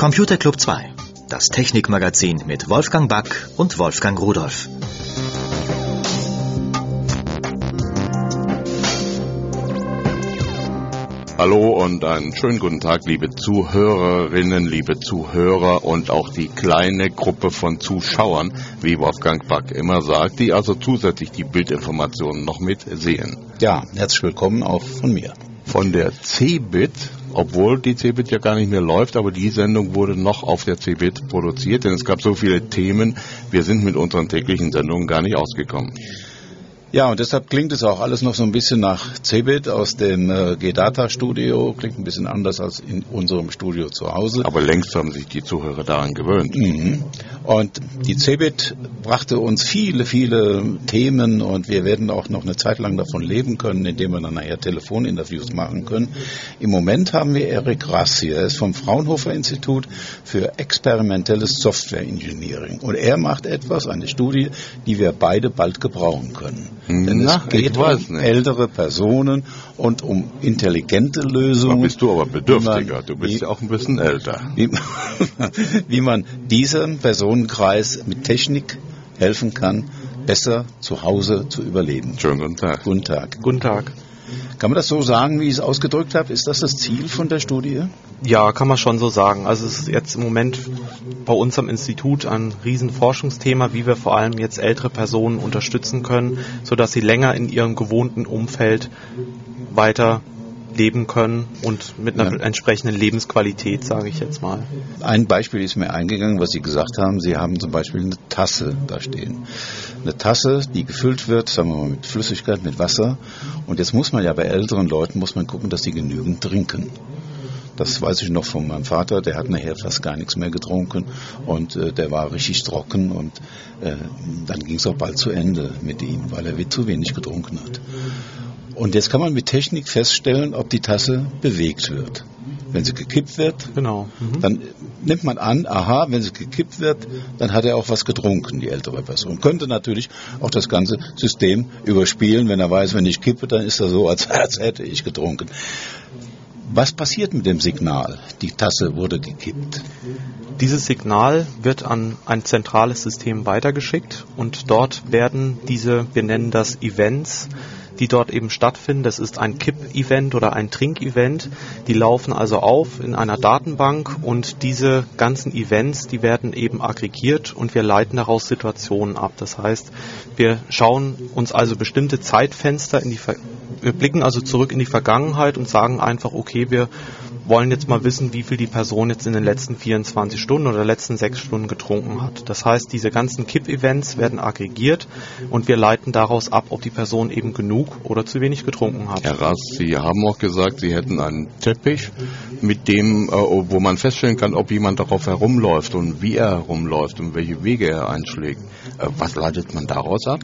Computer Club 2, das Technikmagazin mit Wolfgang Back und Wolfgang Rudolph. Hallo und einen schönen guten Tag, liebe Zuhörerinnen, liebe Zuhörer und auch die kleine Gruppe von Zuschauern, wie Wolfgang Back immer sagt, die also zusätzlich die Bildinformationen noch mitsehen. Ja, herzlich willkommen auch von mir. Von der CeBIT, obwohl die CeBIT ja gar nicht mehr läuft, aber die Sendung wurde noch auf der CeBIT produziert, denn es gab so viele Themen, wir sind mit unseren täglichen Sendungen gar nicht ausgekommen. Ja, und deshalb klingt es auch alles noch so ein bisschen nach CeBIT aus dem G-Data-Studio. Klingt ein bisschen anders als in unserem Studio zu Hause. Aber längst haben sich die Zuhörer daran gewöhnt. Mhm. Und die CeBIT brachte uns viele, viele Themen und wir werden auch noch eine Zeit lang davon leben können, indem wir dann nachher Telefoninterviews machen können. Im Moment haben wir Erik Rass hier. Er ist vom Fraunhofer Institut für experimentelles Software Engineering. Und er macht eine Studie, die wir beide bald gebrauchen können. Denn es geht um ältere Personen und um intelligente Lösungen. Da bist du aber bedürftiger, du bist ja auch ein bisschen älter. Wie man diesem Personenkreis mit Technik helfen kann, besser zu Hause zu überleben. Schönen guten Tag. Guten Tag. Guten Tag. Kann man das so sagen, wie ich es ausgedrückt habe? Ist das das Ziel von der Studie? Ja, kann man schon so sagen. Also es ist jetzt im Moment bei uns am Institut ein Riesenforschungsthema, wie wir vor allem jetzt ältere Personen unterstützen können, sodass sie länger in ihrem gewohnten Umfeld weiter leben können und mit einer entsprechenden Lebensqualität, sage ich jetzt mal. Ein Beispiel ist mir eingegangen, was Sie gesagt haben. Sie haben zum Beispiel eine Tasse da stehen. Eine Tasse, die gefüllt wird, sagen wir mal mit Flüssigkeit, mit Wasser. Und jetzt muss man ja bei älteren Leuten, gucken, dass sie genügend trinken. Das weiß ich noch von meinem Vater, der hat nachher fast gar nichts mehr getrunken und der war richtig trocken und dann ging es auch bald zu Ende mit ihm, weil er zu wenig getrunken hat. Und jetzt kann man mit Technik feststellen, ob die Tasse bewegt wird. Wenn sie gekippt wird, dann nimmt man an, wenn sie gekippt wird, dann hat er auch was getrunken, die ältere Person. Könnte natürlich auch das ganze System überspielen, wenn er weiß, wenn ich kippe, dann ist er so, als hätte ich getrunken. Was passiert mit dem Signal? Die Tasse wurde gekippt. Dieses Signal wird an ein zentrales System weitergeschickt und dort werden wir nennen das Events, die dort eben stattfinden. Das ist ein Kipp-Event oder ein Trink-Event. Die laufen also auf in einer Datenbank und diese ganzen Events, die werden eben aggregiert und wir leiten daraus Situationen ab. Das heißt, wir schauen uns also bestimmte Zeitfenster wir blicken also zurück in die Vergangenheit und sagen einfach, okay, wir wollen jetzt mal wissen, wie viel die Person jetzt in den letzten 24 Stunden oder letzten 6 Stunden getrunken hat. Das heißt, diese ganzen Kipp-Events werden aggregiert und wir leiten daraus ab, ob die Person eben genug oder zu wenig getrunken hat. Herr Rass, Sie haben auch gesagt, Sie hätten einen Teppich, mit dem, wo man feststellen kann, ob jemand darauf herumläuft und wie er herumläuft und welche Wege er einschlägt. Was leitet man daraus ab?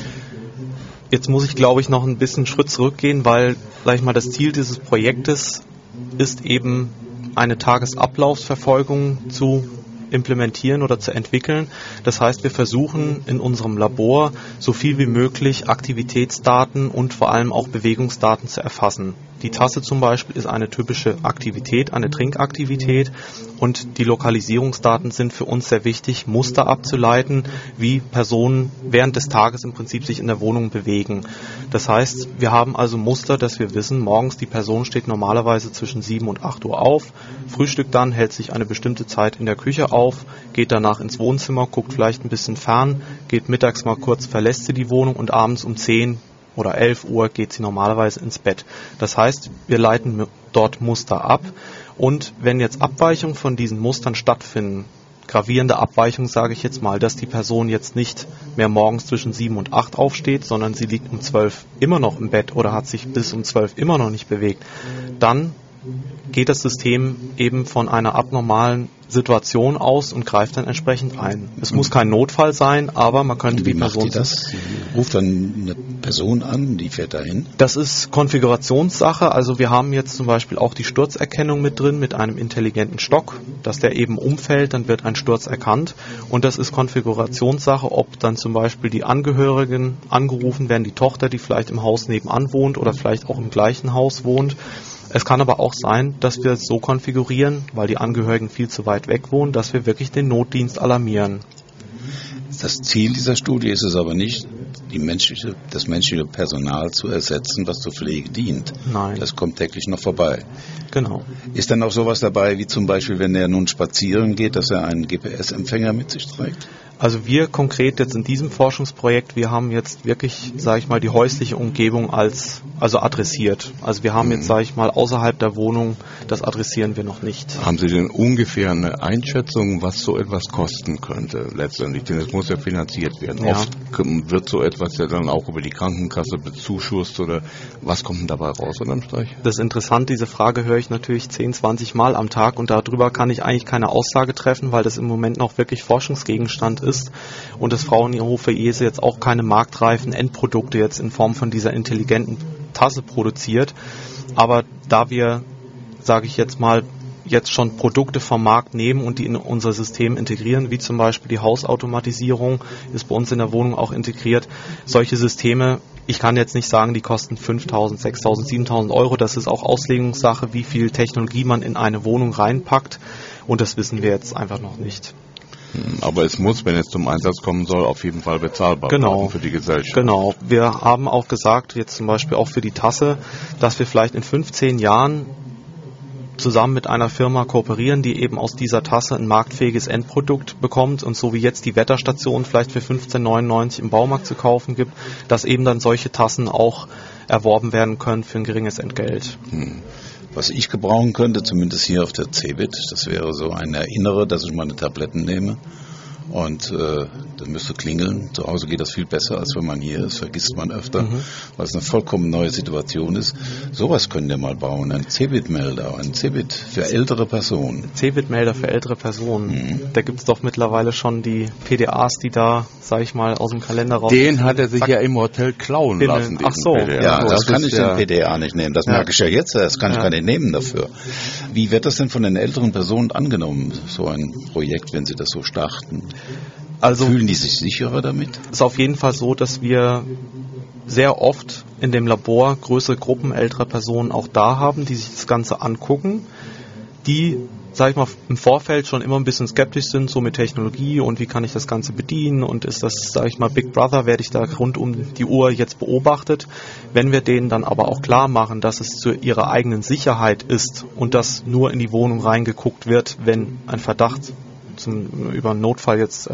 Jetzt muss ich, glaube ich, noch ein bisschen einen Schritt zurückgehen, weil, sag ich mal, das Ziel dieses Projektes ist eben eine Tagesablaufsverfolgung zu implementieren oder zu entwickeln. Das heißt, wir versuchen in unserem Labor so viel wie möglich Aktivitätsdaten und vor allem auch Bewegungsdaten zu erfassen. Die Tasse zum Beispiel ist eine typische Aktivität, eine Trinkaktivität und die Lokalisierungsdaten sind für uns sehr wichtig, Muster abzuleiten, wie Personen während des Tages im Prinzip sich in der Wohnung bewegen. Das heißt, wir haben also Muster, dass wir wissen, morgens die Person steht normalerweise zwischen 7 und 8 Uhr auf, frühstückt dann, hält sich eine bestimmte Zeit in der Küche auf, geht danach ins Wohnzimmer, guckt vielleicht ein bisschen fern, geht mittags mal kurz, verlässt sie die Wohnung und abends um 10 oder 11 Uhr geht sie normalerweise ins Bett. Das heißt, wir leiten dort Muster ab und wenn jetzt Abweichungen von diesen Mustern stattfinden, gravierende Abweichung sage ich jetzt mal, dass die Person jetzt nicht mehr morgens zwischen 7 und 8 aufsteht, sondern sie liegt um 12 immer noch im Bett oder hat sich bis um 12 immer noch nicht bewegt, dann geht das System eben von einer abnormalen Situation aus und greift dann entsprechend ein. Es muss kein Notfall sein, aber man könnte die Person... Wie macht die das? Sie ruft dann eine Person an, die fährt dahin? Das ist Konfigurationssache. Also wir haben jetzt zum Beispiel auch die Sturzerkennung mit drin, mit einem intelligenten Stock, dass der eben umfällt, dann wird ein Sturz erkannt. Und das ist Konfigurationssache, ob dann zum Beispiel die Angehörigen angerufen werden, die Tochter, die vielleicht im Haus nebenan wohnt oder vielleicht auch im gleichen Haus wohnt. Es kann aber auch sein, dass wir es so konfigurieren, weil die Angehörigen viel zu weit weg wohnen, dass wir wirklich den Notdienst alarmieren. Das Ziel dieser Studie ist es aber nicht, das menschliche Personal zu ersetzen, was zur Pflege dient. Nein. Das kommt täglich noch vorbei. Genau. Ist dann auch sowas dabei, wie zum Beispiel, wenn er nun spazieren geht, dass er einen GPS-Empfänger mit sich trägt? Also wir konkret jetzt in diesem Forschungsprojekt, wir haben jetzt wirklich, sage ich mal, die häusliche Umgebung also adressiert. Also wir haben jetzt, sage ich mal, außerhalb der Wohnung, das adressieren wir noch nicht. Haben Sie denn ungefähr eine Einschätzung, was so etwas kosten könnte letztendlich? Denn es muss ja finanziert werden. Ja. Oft wird so etwas ja dann auch über die Krankenkasse bezuschusst oder was kommt denn dabei raus unterm Strich? Das ist interessant, diese Frage höre ich natürlich 10, 20 Mal am Tag und darüber kann ich eigentlich keine Aussage treffen, weil das im Moment noch wirklich Forschungsgegenstand ist und das Fraunhofer IESE jetzt auch keine marktreifen Endprodukte jetzt in Form von dieser intelligenten Tasse produziert. Aber da wir, sage ich jetzt mal, jetzt schon Produkte vom Markt nehmen und die in unser System integrieren, wie zum Beispiel die Hausautomatisierung, ist bei uns in der Wohnung auch integriert. Solche Systeme, ich kann jetzt nicht sagen, die kosten 5.000, 6.000, 7.000 Euro. Das ist auch Auslegungssache, wie viel Technologie man in eine Wohnung reinpackt. Und das wissen wir jetzt einfach noch nicht. Aber es muss, wenn es zum Einsatz kommen soll, auf jeden Fall bezahlbar bleiben für die Gesellschaft. Genau. Wir haben auch gesagt, jetzt zum Beispiel auch für die Tasse, dass wir vielleicht in 15 Jahren zusammen mit einer Firma kooperieren, die eben aus dieser Tasse ein marktfähiges Endprodukt bekommt und so wie jetzt die Wetterstation vielleicht für 15,99 im Baumarkt zu kaufen gibt, dass eben dann solche Tassen auch erworben werden können für ein geringes Entgelt. Was ich gebrauchen könnte, zumindest hier auf der CeBIT, das wäre so ein Erinnerer, dass ich meine Tabletten nehme und das müsste klingeln. Zu Hause geht das viel besser, als wenn man hier ist, vergisst man öfter, weil es eine vollkommen neue Situation ist. Sowas können wir mal bauen, ein CeBIT-Melder, ein CeBIT für ältere Personen. CeBIT-Melder für ältere Personen. Da gibt es doch mittlerweile schon die PDAs, die da, sag ich mal, aus dem Kalender raus... Den hat er sich ja im Hotel klauen lassen. Ach so. PDA. Ja, das kann ich den PDA nicht nehmen. Das merke ich ja jetzt. Das kann ich gar nicht nehmen dafür. Wie wird das denn von den älteren Personen angenommen, so ein Projekt, wenn sie das so starten? Also fühlen die sich sicherer damit? Es ist auf jeden Fall so, dass wir sehr oft in dem Labor größere Gruppen älterer Personen auch da haben, die sich das Ganze angucken, die, sag ich mal, im Vorfeld schon immer ein bisschen skeptisch sind, so mit Technologie und wie kann ich das Ganze bedienen und ist das, sag ich mal, Big Brother, werde ich da rund um die Uhr jetzt beobachtet. Wenn wir denen dann aber auch klar machen, dass es zu ihrer eigenen Sicherheit ist und dass nur in die Wohnung reingeguckt wird, wenn ein Verdacht über einen Notfall jetzt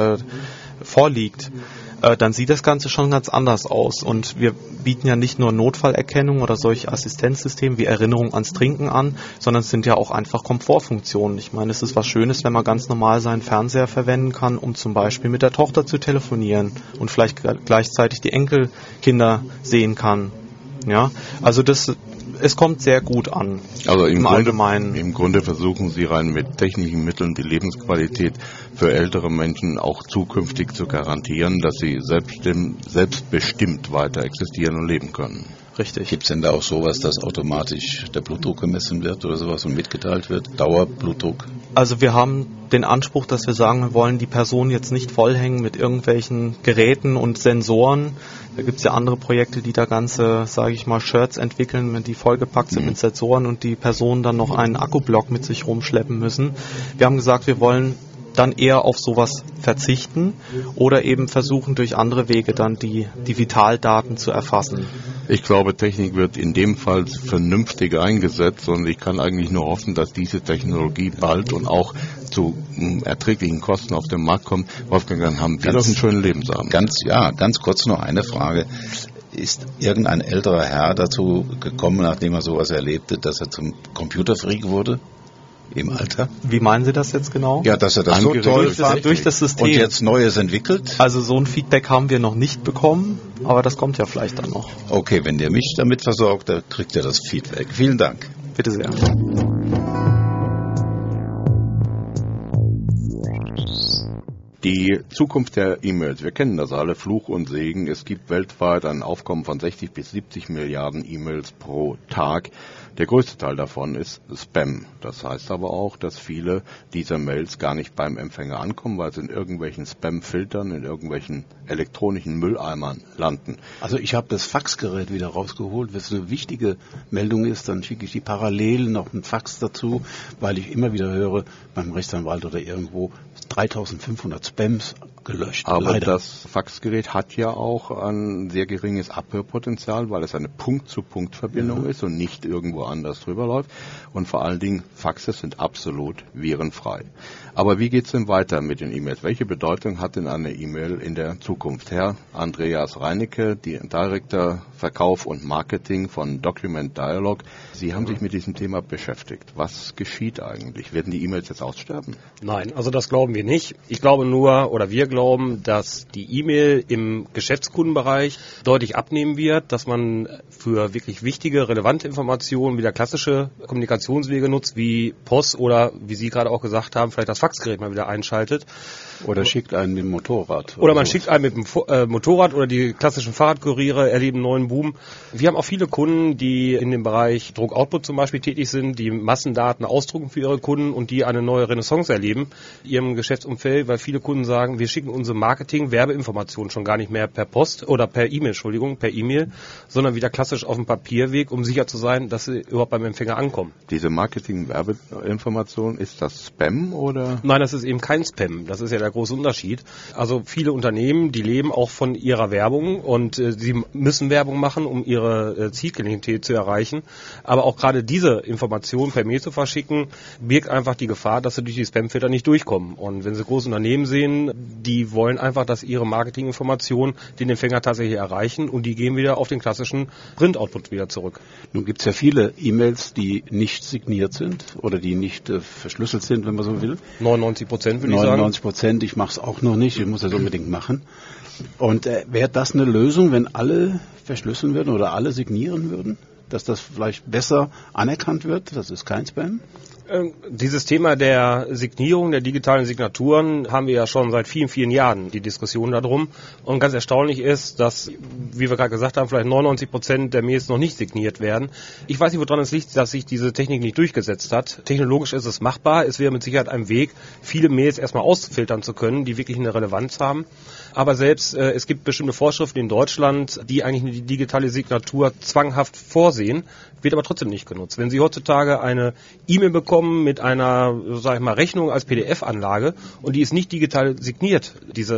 vorliegt, dann sieht das Ganze schon ganz anders aus. Und wir bieten ja nicht nur Notfallerkennung oder solche Assistenzsysteme wie Erinnerung ans Trinken an, sondern es sind ja auch einfach Komfortfunktionen. Ich meine, es ist was Schönes, wenn man ganz normal seinen Fernseher verwenden kann, um zum Beispiel mit der Tochter zu telefonieren und vielleicht gleichzeitig die Enkelkinder sehen kann. Ja, also es kommt sehr gut an. Also im Allgemeinen. Im Grunde versuchen Sie rein mit technischen Mitteln die Lebensqualität für ältere Menschen auch zukünftig zu garantieren, dass sie selbstbestimmt weiter existieren und leben können. Richtig. Gibt es denn da auch sowas, dass automatisch der Blutdruck gemessen wird oder sowas und mitgeteilt wird? Dauerblutdruck? Also wir haben den Anspruch, dass wir sagen, wir wollen die Person jetzt nicht vollhängen mit irgendwelchen Geräten und Sensoren. Da gibt es ja andere Projekte, die da ganze, sage ich mal, Shirts entwickeln, die vollgepackt sind mit Sensoren und die Personen dann noch einen Akkublock mit sich rumschleppen müssen. Wir haben gesagt, wir wollen dann eher auf sowas verzichten oder eben versuchen, durch andere Wege dann die Vitaldaten zu erfassen. Ich glaube, Technik wird in dem Fall vernünftig eingesetzt und ich kann eigentlich nur hoffen, dass diese Technologie bald und auch zu erträglichen Kosten auf den Markt kommt. Wolfgang, dann haben wir doch einen schönen Lebensabend. Ganz kurz noch eine Frage. Ist irgendein älterer Herr dazu gekommen, nachdem er sowas erlebte, dass er zum Computerfreak wurde? Im Alter? Wie meinen Sie das jetzt genau? Ja, dass er das so toll fand durch das System. Und jetzt Neues entwickelt? Also so ein Feedback haben wir noch nicht bekommen, aber das kommt ja vielleicht dann noch. Okay, wenn der mich damit versorgt, dann kriegt er das Feedback. Vielen Dank. Bitte sehr. Die Zukunft der E-Mails, wir kennen das alle, Fluch und Segen. Es gibt weltweit ein Aufkommen von 60 bis 70 Milliarden E-Mails pro Tag. Der größte Teil davon ist Spam. Das heißt aber auch, dass viele dieser Mails gar nicht beim Empfänger ankommen, weil sie in irgendwelchen Spam-Filtern, in irgendwelchen elektronischen Mülleimern landen. Also ich habe das Faxgerät wieder rausgeholt. Wenn es eine wichtige Meldung ist, dann schicke ich die parallel noch einen Fax dazu, weil ich immer wieder höre, beim Rechtsanwalt oder irgendwo 3500 Spams gelöscht. Aber leider. Das Faxgerät hat ja auch ein sehr geringes Abhörpotenzial, weil es eine Punkt-zu-Punkt-Verbindung ist und nicht irgendwo anders drüber läuft. Und vor allen Dingen, Faxe sind absolut virenfrei. Aber wie geht's denn weiter mit den E-Mails? Welche Bedeutung hat denn eine E-Mail in der Zukunft? Herr Andreas Reinecke, Director Verkauf und Marketing von Document Dialog. Sie haben sich mit diesem Thema beschäftigt. Was geschieht eigentlich? Werden die E-Mails jetzt aussterben? Nein, also das glauben wir nicht. Ich glaube nur, oder wir glauben, dass die E-Mail im Geschäftskundenbereich deutlich abnehmen wird, dass man für wirklich wichtige, relevante Informationen wieder klassische Kommunikationswege nutzt, wie Post oder, wie Sie gerade auch gesagt haben, vielleicht das Faxgerät mal wieder einschaltet. Oder schickt einen mit dem Motorrad. Oder man schickt einen mit dem Motorrad oder die klassischen Fahrradkuriere erleben einen neuen Boom. Wir haben auch viele Kunden, die in dem Bereich Druck-Output zum Beispiel tätig sind, die Massendaten ausdrucken für ihre Kunden und die eine neue Renaissance erleben in ihrem Geschäftsumfeld, weil viele Kunden sagen, wir schicken unsere Marketing-Werbeinformationen schon gar nicht mehr per Post oder per E-Mail, sondern wieder klassisch auf dem Papierweg, um sicher zu sein, dass sie überhaupt beim Empfänger ankommen. Diese Marketing-Werbeinformation, ist das Spam oder? Nein, das ist eben kein Spam. Das ist ja der große Unterschied. Also viele Unternehmen, die leben auch von ihrer Werbung und sie müssen Werbung machen, um ihre Zielklientel zu erreichen. Aber auch gerade diese Information per Mail zu verschicken, birgt einfach die Gefahr, dass sie durch die Spamfilter nicht durchkommen. Und wenn Sie große Unternehmen sehen, die wollen einfach, dass ihre Marketinginformationen den Empfänger tatsächlich erreichen und die gehen wieder auf den klassischen Print-Output wieder zurück. Nun gibt es ja viele E-Mails, die nicht signiert sind oder die nicht verschlüsselt sind, wenn man so will. 99% würde ich sagen. 99%, ich mache es auch noch nicht, ich muss das unbedingt machen. Und wäre das eine Lösung, wenn alle verschlüsseln würden oder alle signieren würden? Dass das vielleicht besser anerkannt wird, das ist kein Spam? Dieses Thema der Signierung, der digitalen Signaturen, haben wir ja schon seit vielen, vielen Jahren die Diskussion darum. Und ganz erstaunlich ist, dass, wie wir gerade gesagt haben, vielleicht 99% der Mails noch nicht signiert werden. Ich weiß nicht, woran es liegt, dass sich diese Technik nicht durchgesetzt hat. Technologisch ist es machbar. Es wäre mit Sicherheit ein Weg, viele Mails erstmal ausfiltern zu können, die wirklich eine Relevanz haben. Aber selbst es gibt bestimmte Vorschriften in Deutschland, die eigentlich die digitale Signatur zwanghaft vorsehen, wird aber trotzdem nicht genutzt. Wenn Sie heutzutage eine E-Mail bekommen mit einer, sag ich mal, Rechnung als PDF-Anlage und die ist nicht digital signiert,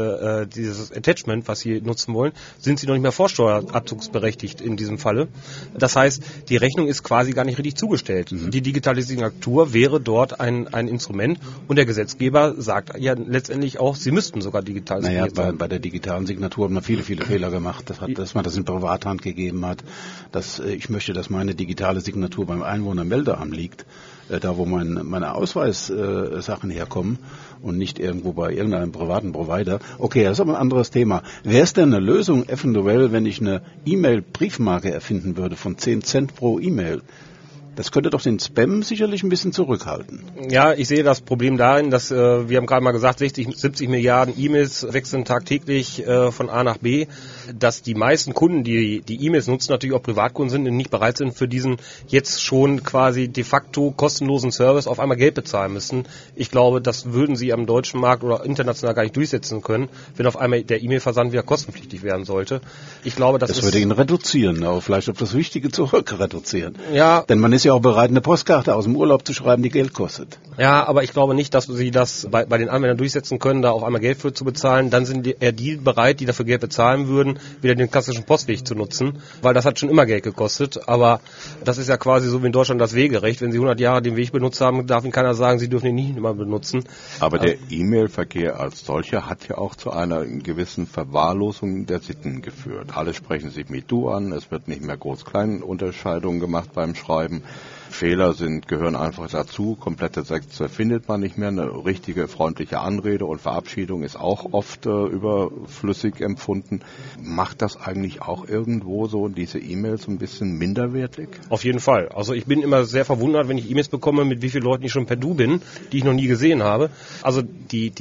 dieses Attachment, was Sie nutzen wollen, sind Sie noch nicht mehr vorsteuerabzugsberechtigt in diesem Falle. Das heißt, die Rechnung ist quasi gar nicht richtig zugestellt. Die digitale Signatur wäre dort ein Instrument und der Gesetzgeber sagt ja letztendlich auch, Sie müssten sogar digital signiert sein. Bei der digitalen Signatur hat man viele Fehler gemacht, dass man das in Privathand gegeben hat. Ich möchte, dass meine digitale Signatur beim Einwohnermeldeamt liegt, da wo meine Ausweissachen herkommen und nicht irgendwo bei irgendeinem privaten Provider. Okay, das ist aber ein anderes Thema. Wäre es denn eine Lösung eventuell, wenn ich eine E-Mail-Briefmarke erfinden würde von 10 Cent pro E-Mail? Das könnte doch den Spam sicherlich ein bisschen zurückhalten. Ja, ich sehe das Problem darin, dass wir haben gerade mal gesagt, 60, 70 Milliarden E-Mails wechseln tagtäglich von A nach B, dass die meisten Kunden, die E-Mails nutzen, natürlich auch Privatkunden sind und nicht bereit sind, für diesen jetzt schon quasi de facto kostenlosen Service auf einmal Geld bezahlen müssen. Ich glaube, das würden sie am deutschen Markt oder international gar nicht durchsetzen können, wenn auf einmal der E-Mail-Versand wieder kostenpflichtig werden sollte. Ich glaube, das würde ihn reduzieren, aber vielleicht auf das Wichtige zurück reduzieren. Ja. Denn man ist ja auch bereit, eine Postkarte aus dem Urlaub zu schreiben, die Geld kostet. Ja, aber ich glaube nicht, dass sie das bei den Anwendern durchsetzen können, da auf einmal Geld für zu bezahlen. Dann sind eher die bereit, die dafür Geld bezahlen würden, wieder den klassischen Postweg zu nutzen, weil das hat schon immer Geld gekostet. Aber das ist ja quasi so wie in Deutschland das Wegerecht. Wenn Sie 100 Jahre den Weg benutzt haben, darf Ihnen keiner sagen, Sie dürfen ihn nicht mehr benutzen. Aber der E-Mail-Verkehr als solcher hat ja auch zu einer gewissen Verwahrlosung der Sitten geführt. Alle sprechen sich mit Du an, es wird nicht mehr Groß-Klein-Unterscheidungen gemacht beim Schreiben. Fehler gehören einfach dazu. Komplette Sätze findet man nicht mehr. Eine richtige, freundliche Anrede und Verabschiedung ist auch oft überflüssig empfunden. Macht das eigentlich auch irgendwo so diese E-Mails ein bisschen minderwertig? Auf jeden Fall. Also ich bin immer sehr verwundert, wenn ich E-Mails bekomme, mit wie vielen Leuten ich schon per Du bin, die ich noch nie gesehen habe. Also die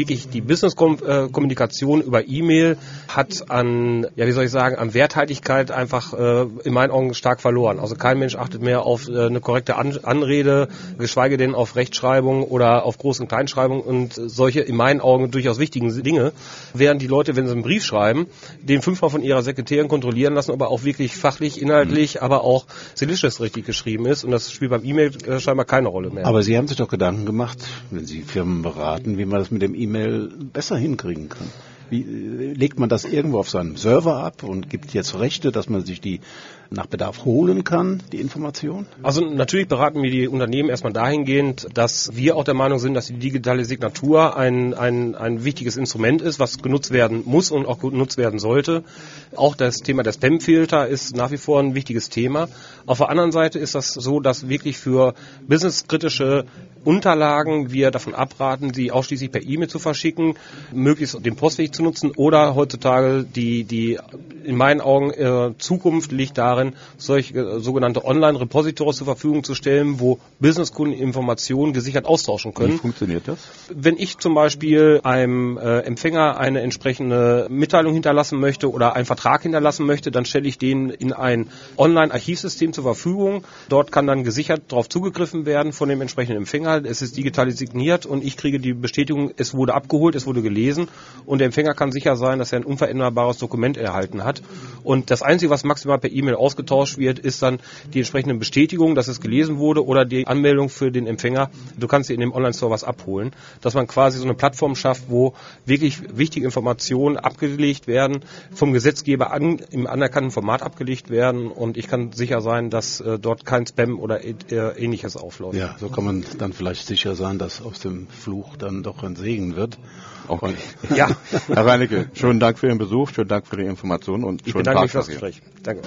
Business-Kommunikation über E-Mail hat an Werthaltigkeit einfach in meinen Augen stark verloren. Also kein Mensch achtet mehr auf eine korrekte Anrede, geschweige denn auf Rechtschreibung oder auf Groß- und Kleinschreibung und solche in meinen Augen durchaus wichtigen Dinge, während die Leute, wenn sie einen Brief schreiben, den 5-mal von ihrer Sekretärin kontrollieren lassen, ob er auch wirklich fachlich, inhaltlich, aber auch stilistisch richtig geschrieben ist, und das spielt beim E-Mail scheinbar keine Rolle mehr. Aber Sie haben sich doch Gedanken gemacht, wenn Sie Firmen beraten, wie man das mit dem E-Mail besser hinkriegen kann. Wie legt man das irgendwo auf seinem Server ab und gibt jetzt Rechte, dass man sich die nach Bedarf holen kann, die Information? Also natürlich beraten wir die Unternehmen erstmal dahingehend, dass wir auch der Meinung sind, dass die digitale Signatur ein wichtiges Instrument ist, was genutzt werden muss und auch genutzt werden sollte. Auch das Thema der Spam-Filter ist nach wie vor ein wichtiges Thema. Auf der anderen Seite ist das so, dass wirklich für businesskritische Unterlagen wir davon abraten, sie ausschließlich per E-Mail zu verschicken, möglichst den Postweg zu nutzen, oder heutzutage die in meinen Augen Zukunft liegt darin, solche sogenannte Online-Repositories zur Verfügung zu stellen, wo Businesskunden Informationen gesichert austauschen können. Wie funktioniert das? Wenn ich zum Beispiel einem Empfänger eine entsprechende Mitteilung hinterlassen möchte oder einen Vertrag hinterlassen möchte, dann stelle ich den in ein Online-Archivsystem zur Verfügung. Dort kann dann gesichert darauf zugegriffen werden von dem entsprechenden Empfänger. Es ist digital signiert und ich kriege die Bestätigung, es wurde abgeholt, es wurde gelesen, und der Empfänger kann sicher sein, dass er ein unveränderbares Dokument erhalten hat. Und das Einzige, was maximal per E-Mail ausgetauscht wird, ist dann die entsprechende Bestätigung, dass es gelesen wurde, oder die Anmeldung für den Empfänger. Du kannst dir in dem Online-Store was abholen. Dass man quasi so eine Plattform schafft, wo wirklich wichtige Informationen abgelegt werden, vom Gesetzgeber im anerkannten Format abgelegt werden, und ich kann sicher sein, dass dort kein Spam oder ähnliches aufläuft. Ja, so kann man dann vielleicht sicher sein, dass aus dem Fluch dann doch ein Segen wird. Okay. Ja, Herr Reinecke, schönen Dank für Ihren Besuch, schönen Dank für die Informationen und ich schönen bedanke Tag mich für das Gespräch. Danke.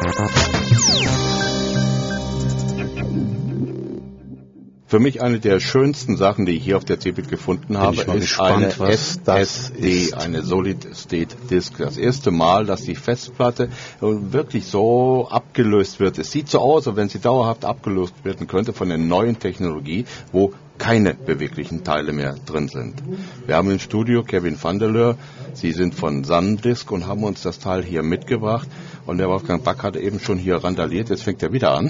Für mich eine der schönsten Sachen, die ich hier auf der CeBIT gefunden habe, ist gespannt, eine SSD, eine Solid State Disk. Das erste Mal, dass die Festplatte wirklich so abgelöst wird. Es sieht so aus, als wenn sie dauerhaft abgelöst werden könnte von der neuen Technologie, wo keine beweglichen Teile mehr drin sind. Wir haben im Studio Kevin van der Leur. Sie sind von SanDisk und haben uns das Teil hier mitgebracht. Und der Wolfgang Back hat eben schon hier randaliert. Jetzt fängt er wieder an.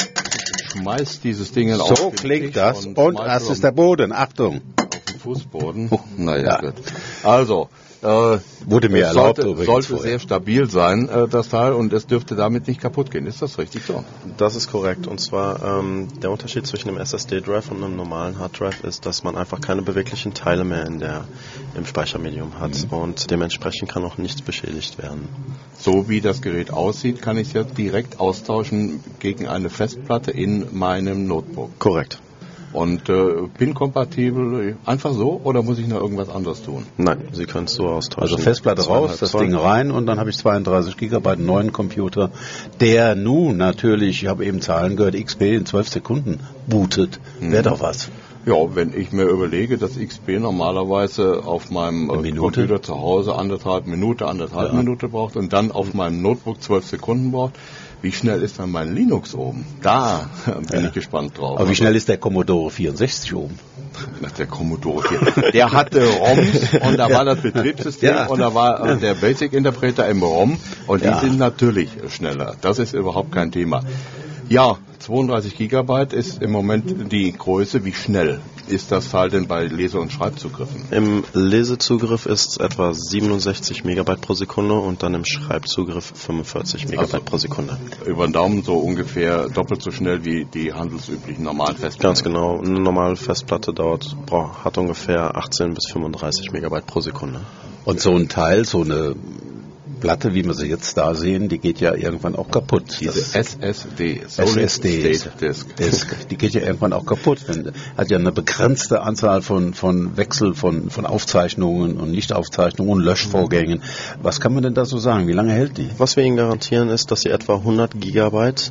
Schmeißt dieses Ding auf den Tisch. So klingt das. Und das ist der Boden. Achtung. Auf den Fußboden. Naja, gut. Also, wurde mir erlaubt, sollte sehr stabil sein, das Teil, und es dürfte damit nicht kaputt gehen. Ist das richtig so? Das ist korrekt. Und zwar der Unterschied zwischen einem SSD-Drive und einem normalen Hard-Drive ist, dass man einfach keine beweglichen Teile mehr im Speichermedium hat. Und dementsprechend kann auch nichts beschädigt werden. So wie das Gerät aussieht, kann ich es ja direkt austauschen gegen eine Festplatte in meinem Notebook. Korrekt. Und PIN-kompatibel einfach so, oder muss ich noch irgendwas anderes tun? Nein, Sie können es so austauschen. Also Festplatte raus, das Ding rein, und dann habe ich 32 GB neuen Computer, der nun natürlich, ich habe eben Zahlen gehört, XP in 12 Sekunden bootet. Wäre doch was. Ja, wenn ich mir überlege, dass XP normalerweise auf meinem Computer zu Hause anderthalb Minute braucht und dann auf meinem Notebook 12 Sekunden braucht, wie schnell ist dann mein Linux oben? Da bin ich gespannt drauf. Aber wie schnell ist der Commodore 64 oben? Der Commodore 4. Der hatte ROMs und da war das Betriebssystem und da war der Basic-Interpreter im ROM und die sind natürlich schneller. Das ist überhaupt kein Thema. Ja, 32 Gigabyte ist im Moment die Größe. Wie schnell ist das Teil denn bei Lese- und Schreibzugriffen? Im Lesezugriff ist es etwa 67 Megabyte pro Sekunde und dann im Schreibzugriff 45 Megabyte pro Sekunde. Über den Daumen so ungefähr doppelt so schnell wie die handelsüblichen normalen Festplatten. Ganz genau. Eine normale Festplatte hat ungefähr 18 bis 35 Megabyte pro Sekunde. Und so ein Teil, so eine Platte, wie wir sie jetzt da sehen, die geht ja irgendwann auch kaputt. Diese SSD, SSD Disk, die geht ja irgendwann auch kaputt. Hat ja eine begrenzte Anzahl von Wechsel von Aufzeichnungen und Nichtaufzeichnungen und Löschvorgängen. Was kann man denn da so sagen? Wie lange hält die? Was wir Ihnen garantieren ist, dass Sie etwa 100 Gigabyte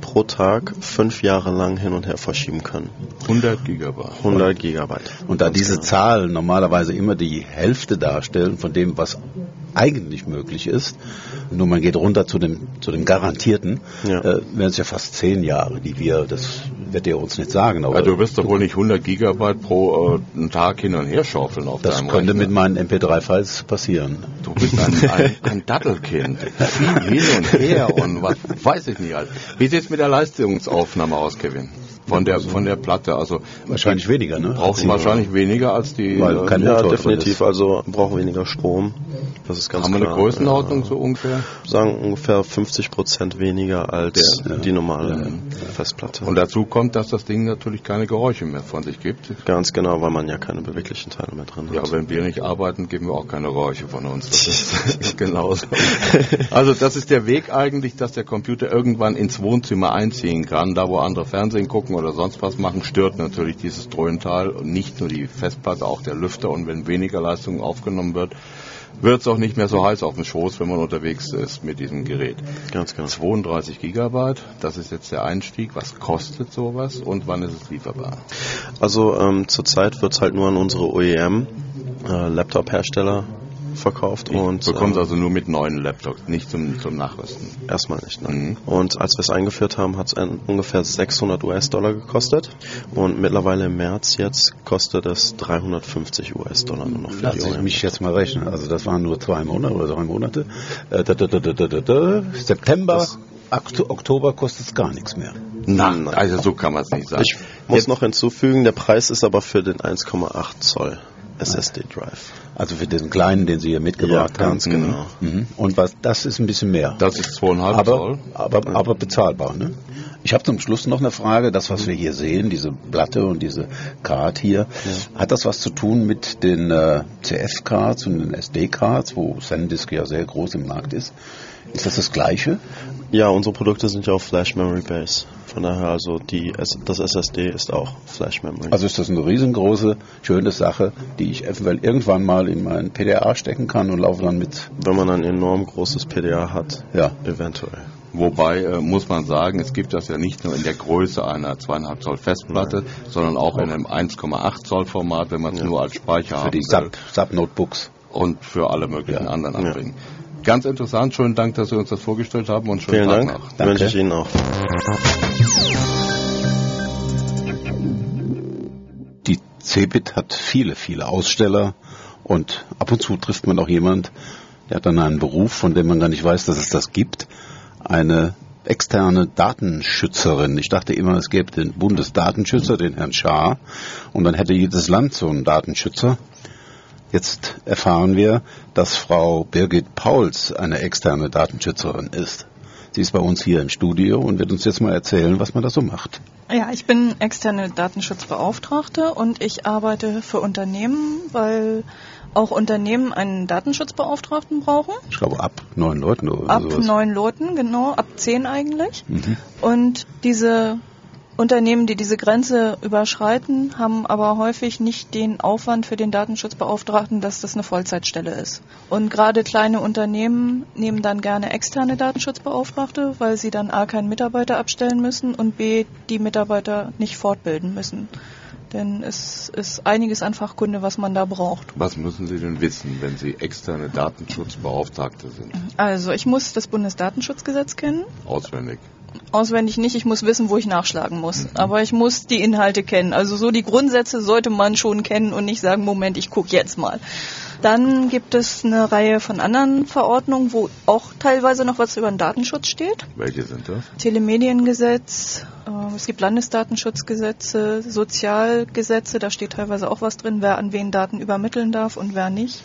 pro Tag 5 Jahre lang hin und her verschieben können. 100 Gigabyte. 100 Gigabyte. Und da diese genau. Zahlen normalerweise immer die Hälfte darstellen von dem, was eigentlich möglich ist, nur man geht runter zu dem Garantierten, wären es ja fast 10 Jahre, die wir, das wird er uns nicht sagen. Aber du wirst doch wohl nicht 100 Gigabyte pro Tag hin und her schaufeln auf deinem Das könnte Rechner. mit meinen MP3-Files passieren. Du bist ein Dattelkind. Viel hin und her und was weiß ich nicht. Wie sieht es mit der Leistungsaufnahme aus, Kevin? Von der Platte, also Wahrscheinlich weniger, ne? brauchen wahrscheinlich weniger als die. Weil kein Ja, Motor definitiv. drin Also brauchen weniger Strom. Das ist ganz haben wir klar. eine Größenordnung so ungefähr? Sagen ungefähr 50% weniger als die normale Festplatte. Und dazu kommt, dass das Ding natürlich keine Geräusche mehr von sich gibt. Ganz genau, weil man ja keine beweglichen Teile mehr drin hat. Ja, wenn wir nicht arbeiten, geben wir auch keine Geräusche von uns. Das ist genauso. Also das ist der Weg eigentlich, dass der Computer irgendwann ins Wohnzimmer einziehen kann, da wo andere Fernsehen gucken oder sonst was machen, stört natürlich dieses Dröhntal und nicht nur die Festplatte, auch der Lüfter. Und wenn weniger Leistung aufgenommen wird, wird es auch nicht mehr so heiß auf dem Schoß, wenn man unterwegs ist mit diesem Gerät. Ganz genau. 32 Gigabyte, das ist jetzt der Einstieg. Was kostet sowas und wann ist es lieferbar? Also zurzeit wird es halt nur an unsere OEM-Laptop-Hersteller verkauft. Und bekommt also nur mit neuen Laptops, nicht zum Nachrüsten. Erstmal nicht, nein. Und als wir es eingeführt haben, hat es ungefähr $600 gekostet. Und mittlerweile im März jetzt kostet es $350 nur noch für Lass die ich OEM. mich jetzt mal rechnen. Also das waren nur 2 Monate oder 3 Monate. September, Oktober kostet es gar nichts mehr. Nein, also so kann man es nicht sagen. Ich muss noch hinzufügen, der Preis ist aber für den 1,8 Zoll SSD-Drive. Also für den kleinen, den Sie hier mitgebracht haben. Ganz genau. Mhm. Und das ist ein bisschen mehr. Das ist 2,5 Zoll. Aber bezahlbar, ne? Ich habe zum Schluss noch eine Frage. Das, was wir hier sehen, diese Platte und diese Card hier, hat das was zu tun mit den CF-Cards und den SD-Cards, wo SanDisk ja sehr groß im Markt ist? Ist das Gleiche? Ja, unsere Produkte sind ja auf Flash Memory Base. Von daher also das SSD ist auch Flash Memory. Also ist das eine riesengroße, schöne Sache, die ich eventuell irgendwann mal in meinen PDA stecken kann und laufe dann mit. Wenn man ein enorm großes PDA hat, Ja. eventuell. Wobei muss man sagen, es gibt das ja nicht nur in der Größe einer 2,5 Zoll Festplatte, sondern auch in einem 1,8 Zoll Format, wenn man es nur als Speicher Für haben die will. SAP-Notebooks. Und für alle möglichen anderen Anbringen. Ganz interessant, schönen Dank, dass Sie uns das vorgestellt haben und schönen Vielen Tag Dank. noch. Wünsche ich Ihnen auch. Die CeBIT hat viele, viele Aussteller und ab und zu trifft man auch jemand, der hat dann einen Beruf, von dem man gar nicht weiß, dass es das gibt. Eine externe Datenschützerin. Ich dachte immer, es gäbe den Bundesdatenschützer, den Herrn Schaar, und dann hätte jedes Land so einen Datenschützer. Jetzt erfahren wir, dass Frau Birgit Pauls eine externe Datenschützerin ist. Sie ist bei uns hier im Studio und wird uns jetzt mal erzählen, was man da so macht. Ja, ich bin externe Datenschutzbeauftragte und ich arbeite für Unternehmen, weil auch Unternehmen einen Datenschutzbeauftragten brauchen. Ich glaube ab 9 Leuten oder Ab sowas. 9 Leuten, genau, ab 10 eigentlich. Und diese Unternehmen, die diese Grenze überschreiten, haben aber häufig nicht den Aufwand für den Datenschutzbeauftragten, dass das eine Vollzeitstelle ist. Und gerade kleine Unternehmen nehmen dann gerne externe Datenschutzbeauftragte, weil sie dann A, keinen Mitarbeiter abstellen müssen und B, die Mitarbeiter nicht fortbilden müssen. Denn es ist einiges an Fachkunde, was man da braucht. Was müssen Sie denn wissen, wenn Sie externe Datenschutzbeauftragte sind? Also ich muss das Bundesdatenschutzgesetz kennen. Auswendig. Auswendig nicht, ich muss wissen, wo ich nachschlagen muss. Aber ich muss die Inhalte kennen. Also so die Grundsätze sollte man schon kennen und nicht sagen, Moment, ich gucke jetzt mal. Dann gibt es eine Reihe von anderen Verordnungen, wo auch teilweise noch was über den Datenschutz steht. Welche sind das? Telemediengesetz, es gibt Landesdatenschutzgesetze, Sozialgesetze, da steht teilweise auch was drin, wer an wen Daten übermitteln darf und wer nicht.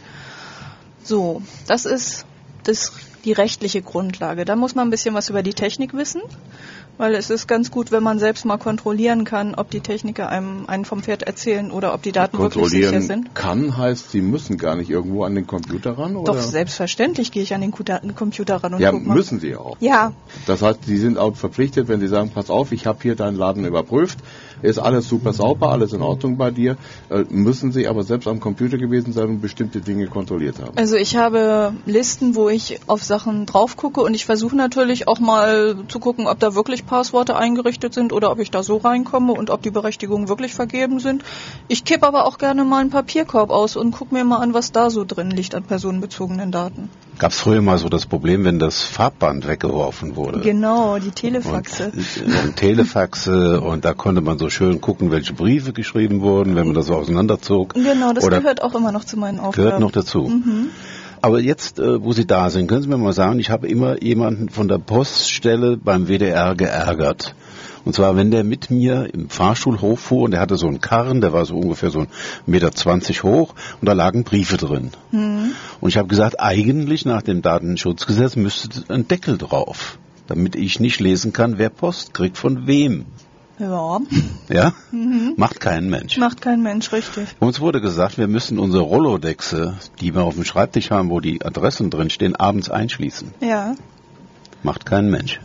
So, das ist die rechtliche Grundlage. Da muss man ein bisschen was über die Technik wissen, weil es ist ganz gut, wenn man selbst mal kontrollieren kann, ob die Techniker einen vom Pferd erzählen oder ob die Daten wirklich sicher sind. Kann heißt, Sie müssen gar nicht irgendwo an den Computer ran? Oder? Doch, selbstverständlich gehe ich an den Computer ran und Ja, guck mal. müssen Sie auch. Ja, Das heißt, Sie sind auch verpflichtet, wenn Sie sagen, pass auf, ich habe hier deinen Laden überprüft, ist alles super sauber, alles in Ordnung bei dir, müssen Sie aber selbst am Computer gewesen sein und bestimmte Dinge kontrolliert haben. also ich habe Listen, wo ich auf Sachen drauf gucke und ich versuche natürlich auch mal zu gucken, ob da wirklich wirklich Passworte eingerichtet sind oder ob ich da so reinkomme und ob die Berechtigungen wirklich vergeben sind. Ich kippe aber auch gerne mal einen Papierkorb aus und gucke mir mal an, was da so drin liegt an personenbezogenen Daten. Gab es früher mal so das Problem, wenn das Farbband weggeworfen wurde? Genau, die Telefaxe. Und Telefaxe, und da konnte man so schön gucken, welche Briefe geschrieben wurden, wenn man das so auseinanderzog. Genau, das gehört auch immer noch zu meinen Aufgaben. Gehört noch dazu. Aber jetzt, wo Sie da sind, können Sie mir mal sagen, ich habe immer jemanden von der Poststelle beim WDR geärgert. Und zwar, wenn der mit mir im Fahrstuhl hochfuhr und der hatte so einen Karren, der war so ungefähr so 1,20 Meter hoch und da lagen Briefe drin. Und ich habe gesagt, eigentlich nach dem Datenschutzgesetz müsste ein Deckel drauf, damit ich nicht lesen kann, wer Post kriegt von wem. Ja. Ja? Macht kein Mensch. Macht kein Mensch, richtig. Uns wurde gesagt, wir müssen unsere Rolodexe, die wir auf dem Schreibtisch haben, wo die Adressen drin stehen, abends einschließen. Ja. Macht kein Mensch.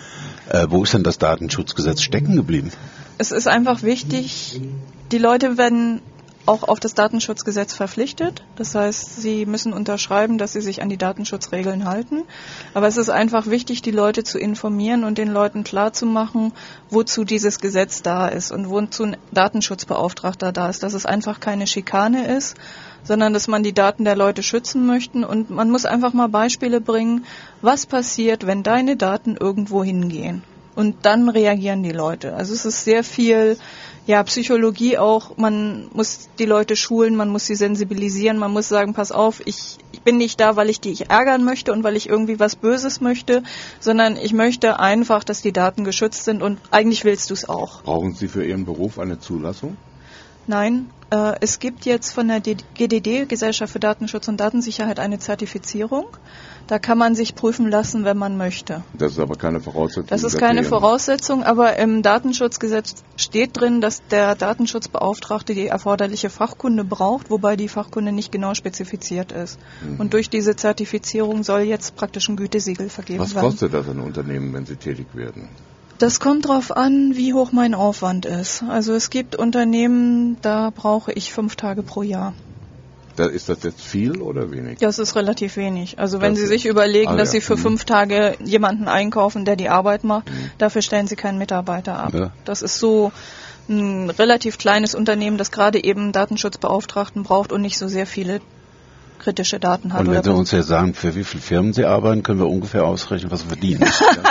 Wo ist denn das Datenschutzgesetz stecken geblieben? Es ist einfach wichtig, die Leute werden auch auf das Datenschutzgesetz verpflichtet. Das heißt, sie müssen unterschreiben, dass sie sich an die Datenschutzregeln halten. Aber es ist einfach wichtig, die Leute zu informieren und den Leuten klarzumachen, wozu dieses Gesetz da ist und wozu ein Datenschutzbeauftragter da ist. Dass es einfach keine Schikane ist, sondern dass man die Daten der Leute schützen möchte. Und man muss einfach mal Beispiele bringen, was passiert, wenn deine Daten irgendwo hingehen. Und dann reagieren die Leute. Also es ist sehr viel Psychologie auch. Man muss die Leute schulen, man muss sie sensibilisieren, man muss sagen, pass auf, ich bin nicht da, weil ich dich ärgern möchte und weil ich irgendwie was Böses möchte, sondern ich möchte einfach, dass die Daten geschützt sind und eigentlich willst du es auch. Brauchen Sie für Ihren Beruf eine Zulassung? Nein, es gibt jetzt von der GDD, Gesellschaft für Datenschutz und Datensicherheit, eine Zertifizierung. Da kann man sich prüfen lassen, wenn man möchte. Das ist aber keine Voraussetzung. Das ist keine Voraussetzung, aber im Datenschutzgesetz steht drin, dass der Datenschutzbeauftragte die erforderliche Fachkunde braucht, wobei die Fachkunde nicht genau spezifiziert ist. Und durch diese Zertifizierung soll jetzt praktisch ein Gütesiegel vergeben werden. Was kostet das ein Unternehmen, wenn Sie tätig werden? Das kommt darauf an, wie hoch mein Aufwand ist. Also es gibt Unternehmen, da brauche ich 5 Tage pro Jahr. Ist das jetzt viel oder wenig? Das ist relativ wenig. Also wenn Sie sich überlegen, dass Sie für 5 Tage jemanden einkaufen, der die Arbeit macht, dafür stellen Sie keinen Mitarbeiter ab. Ja. Das ist so ein relativ kleines Unternehmen, das gerade eben Datenschutzbeauftragten braucht und nicht so sehr viele kritische Daten hat. Und wenn Sie uns jetzt sagen, für wie viele Firmen Sie arbeiten, können wir ungefähr ausrechnen, was Sie verdienen.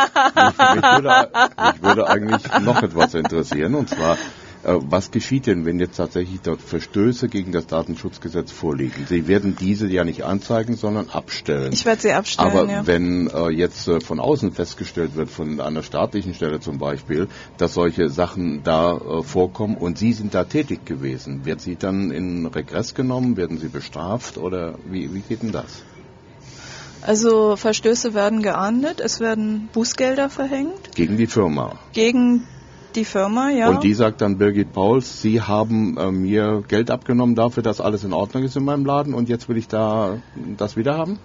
Mich würde eigentlich noch etwas interessieren, und zwar, was geschieht denn, wenn jetzt tatsächlich dort Verstöße gegen das Datenschutzgesetz vorliegen? Sie werden diese ja nicht anzeigen, sondern abstellen. Ich werde sie abstellen, aber wenn jetzt von außen festgestellt wird, von einer staatlichen Stelle zum Beispiel, dass solche Sachen da vorkommen und Sie sind da tätig gewesen, wird Sie dann in Regress genommen, werden Sie bestraft oder wie geht denn das? Also Verstöße werden geahndet, es werden Bußgelder verhängt. Gegen die Firma? Gegen die Firma, ja. Und die sagt dann, Birgit Pauls, Sie haben mir Geld abgenommen dafür, dass alles in Ordnung ist in meinem Laden und jetzt will ich das wieder haben?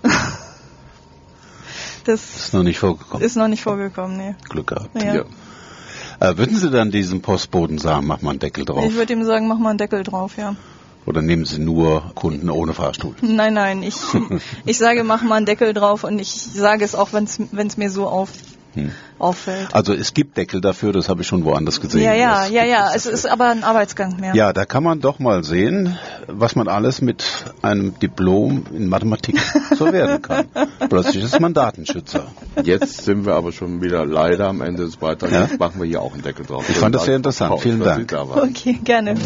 Das ist noch nicht vorgekommen. Ist noch nicht vorgekommen, nee. Glück gehabt. Ja. Würden Sie dann diesem Postboten sagen, mach mal einen Deckel drauf? Ich würde ihm sagen, mach mal einen Deckel drauf, ja. Oder nehmen Sie nur Kunden ohne Fahrstuhl? Nein, ich sage, mach mal einen Deckel drauf und ich sage es auch, wenn es mir so auffällt. Also es gibt Deckel dafür, das habe ich schon woanders gesehen. Ja, es ist aber ein Arbeitsgang mehr. Ja, da kann man doch mal sehen, was man alles mit einem Diplom in Mathematik so werden kann. Plötzlich ist man Datenschützer. Jetzt sind wir aber schon wieder leider am Ende des Beitrags. Ja? Jetzt machen wir hier auch einen Deckel drauf. Ich fand das sehr interessant. Vielen Dank. Okay, gerne.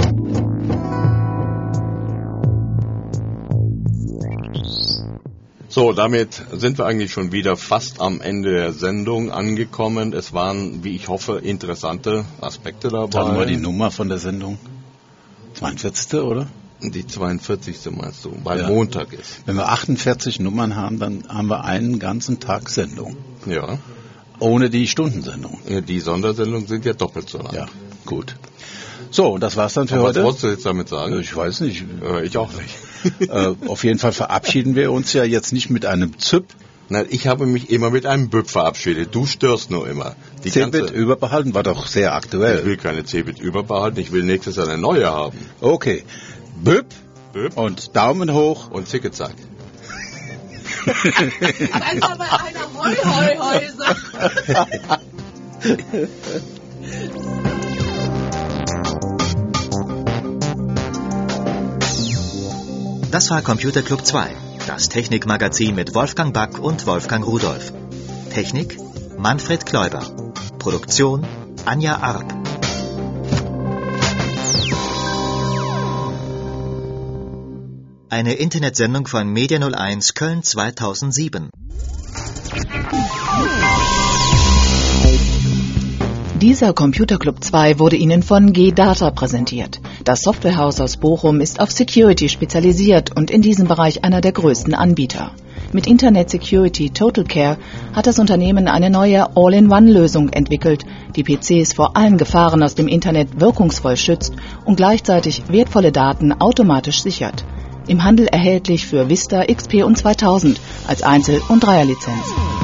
So, damit sind wir eigentlich schon wieder fast am Ende der Sendung angekommen. Es waren, wie ich hoffe, interessante Aspekte dabei. Haben wir die Nummer von der Sendung? 42. oder? Die 42. meinst du, weil Montag ist. Wenn wir 48 Nummern haben, dann haben wir einen ganzen Tag Sendung. Ja. Ohne die Stundensendung. Ja, die Sondersendungen sind ja doppelt so lang. Ja, gut. So, und das war's dann für heute. Was wolltest du jetzt damit sagen? Ich weiß nicht. Ich auch nicht. Auf jeden Fall verabschieden wir uns ja jetzt nicht mit einem Züpp. Nein, ich habe mich immer mit einem Büpp verabschiedet. Du störst nur immer. Die Cebit überbehalten war doch sehr aktuell. Ich will keine Cebit überbehalten, ich will nächstes Jahr eine neue haben. Okay. Büpp und Daumen hoch und Zicke-Zack. Wenn aber einer Hoi Hoi Hoi sagt. Das war Computer Club 2, das Technikmagazin mit Wolfgang Back und Wolfgang Rudolph. Technik Manfred Kläuber. Produktion Anja Arp. Eine Internetsendung von Media 01 Köln 2007. Dieser Computer Club 2 wurde Ihnen von G-Data präsentiert. Das Softwarehaus aus Bochum ist auf Security spezialisiert und in diesem Bereich einer der größten Anbieter. Mit Internet Security Total Care hat das Unternehmen eine neue All-in-One-Lösung entwickelt, die PCs vor allen Gefahren aus dem Internet wirkungsvoll schützt und gleichzeitig wertvolle Daten automatisch sichert. Im Handel erhältlich für Vista, XP und 2000 als Einzel- und Dreierlizenz.